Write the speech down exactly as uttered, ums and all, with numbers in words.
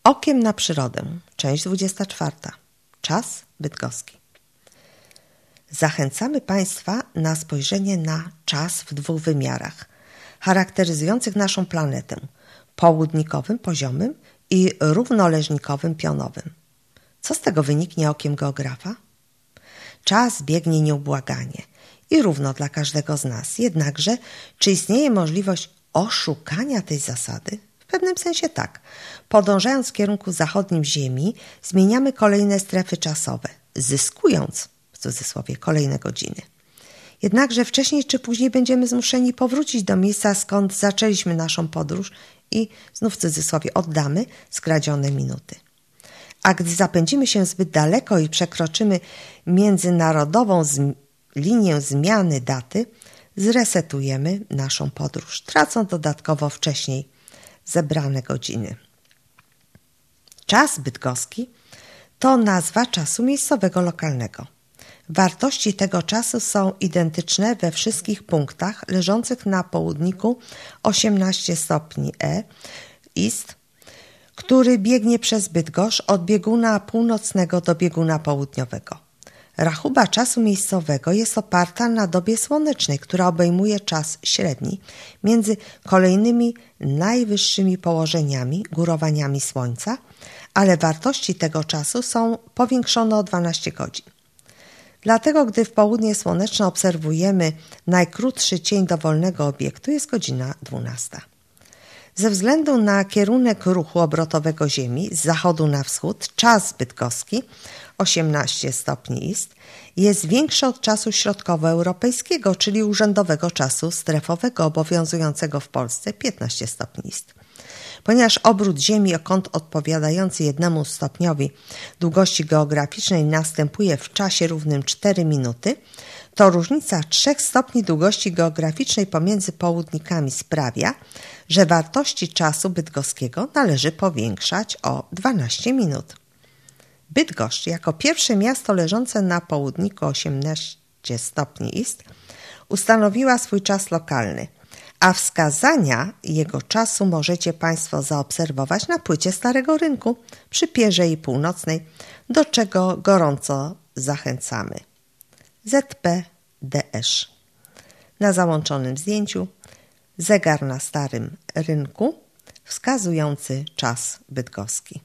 Okiem na przyrodę, część dwudziesta czwarta. Czas bydgoski. Zachęcamy Państwa na spojrzenie na czas w dwóch wymiarach, charakteryzujących naszą planetę: południkowym, poziomym i równoleżnikowym, pionowym. Co z tego wyniknie okiem geografa? Czas biegnie nieubłaganie i równo dla każdego z nas. Jednakże, czy istnieje możliwość oszukania tej zasady? W pewnym sensie tak. Podążając w kierunku zachodnim Ziemi, zmieniamy kolejne strefy czasowe, zyskując, w cudzysłowie, kolejne godziny. Jednakże wcześniej czy później będziemy zmuszeni powrócić do miejsca, skąd zaczęliśmy naszą podróż i, znów w cudzysłowie, oddamy skradzione minuty. A gdy zapędzimy się zbyt daleko i przekroczymy międzynarodową zm- linię zmiany daty, zresetujemy naszą podróż, tracąc dodatkowo wcześniej zebrane godziny. Czas bydgoski to nazwa czasu miejscowego, lokalnego. Wartości tego czasu są identyczne we wszystkich punktach leżących na południku osiemnaście stopni E East, który biegnie przez Bydgoszcz od bieguna północnego do bieguna południowego. Rachuba czasu miejscowego jest oparta na dobie słonecznej, która obejmuje czas średni między kolejnymi najwyższymi położeniami, górowaniami Słońca, ale wartości tego czasu są powiększone o dwanaście godzin. Dlatego, gdy w południe słoneczne obserwujemy najkrótszy cień dowolnego obiektu, jest godzina dwunasta. Ze względu na kierunek ruchu obrotowego Ziemi z zachodu na wschód, czas bydgoski osiemnaście stopni East jest większy od czasu środkowoeuropejskiego, czyli urzędowego czasu strefowego obowiązującego w Polsce piętnaście stopni East. Ponieważ obrót Ziemi o kąt odpowiadający jednemu stopniowi długości geograficznej następuje w czasie równym cztery minuty, to różnica trzech stopni długości geograficznej pomiędzy południkami sprawia, że wartości czasu bydgoskiego należy powiększać o dwanaście minut. Bydgoszcz, jako pierwsze miasto leżące na południku osiemnaście stopni East, ustanowiła swój czas lokalny, a wskazania jego czasu możecie Państwo zaobserwować na płycie Starego Rynku przy Pierzei Północnej, do czego gorąco zachęcamy. Z P D Sz. Na załączonym zdjęciu zegar na Starym Rynku wskazujący czas bydgoski.